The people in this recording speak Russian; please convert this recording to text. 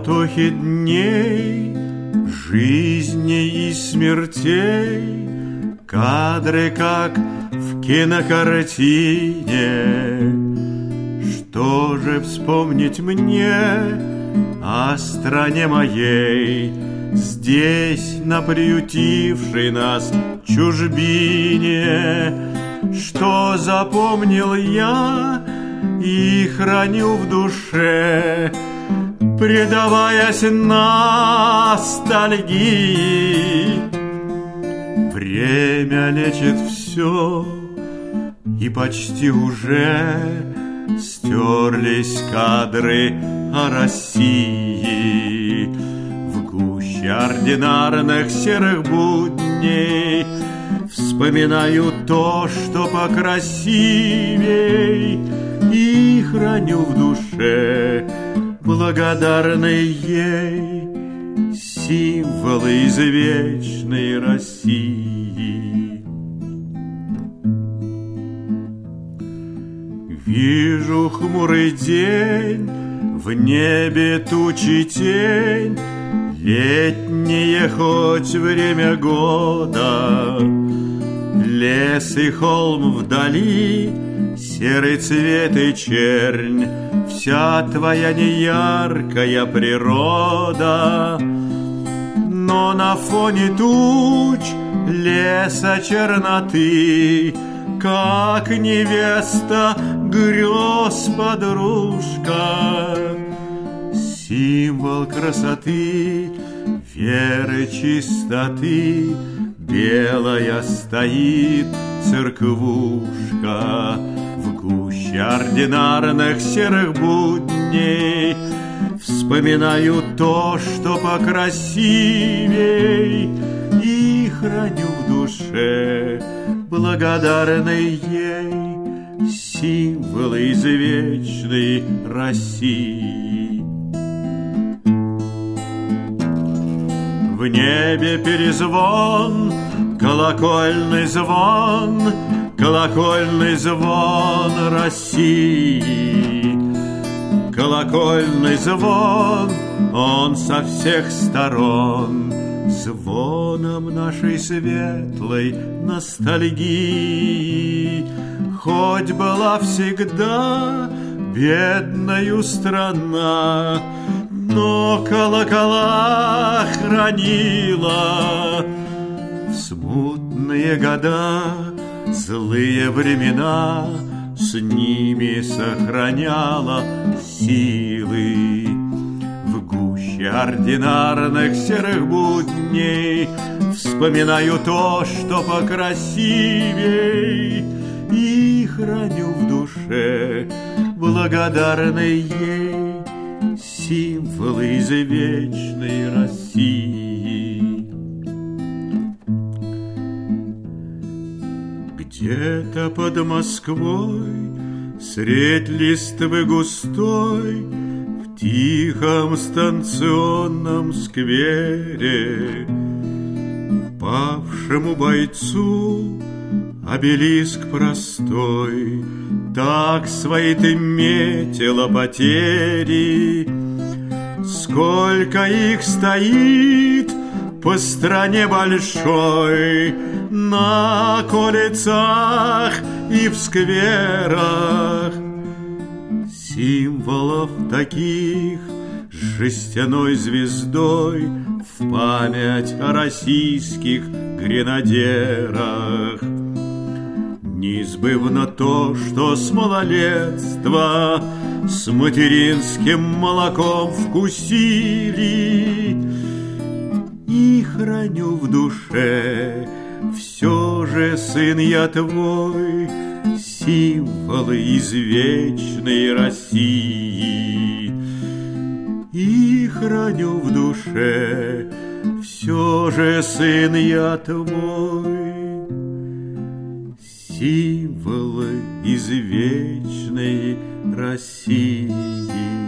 потохи дней, жизней и смертей, кадры, как в кинокартине. Что же вспомнить мне о стране моей, здесь, на приютившей нас чужбине? Что запомнил я и храню в душе, предаваясь ностальгии. Время лечит все, и почти уже стерлись кадры о России. В гуще ординарных серых будней вспоминаю то, что покрасивей, и храню в душе, благодарный ей, символы из вечной России. Вижу хмурый день, в небе тучи тень, летнее хоть время года. Лес и холм вдали, серый цвет и чернь, вся твоя неяркая природа. Но на фоне туч леса черноты, как невеста грез подружка, символ красоты, веры, чистоты, белая стоит церквушка. В гуще ординарных серых будней вспоминаю то, что покрасивей, и храню в душе, благодарный ей, символы из вечной России. В небе перезвон, колокольный звон, колокольный звон России. Колокольный звон, он со всех сторон, звоном нашей светлой ностальгии. Хоть была всегда бедною страна, но колокола хранила в смутные года, злые времена, с ними сохраняла силы. В гуще ординарных серых будней вспоминаю то, что покрасивей, и храню в душе, благодарный ей, символы из вечной России. Где-то под Москвой, средь листвы густой, в тихом станционном сквере, павшему бойцу обелиск простой так свои ты метила потери. Сколько их стоит по стране большой, на улицах и в скверах, символов таких с жестяной звездой в память о российских гренадерах. Неизбывно то, что с малолетства с материнским молоком вкусили, и храню в душе все же, сын я твой, символы из вечной России. И храню в душе все же, сын я твой, символы из вечной России.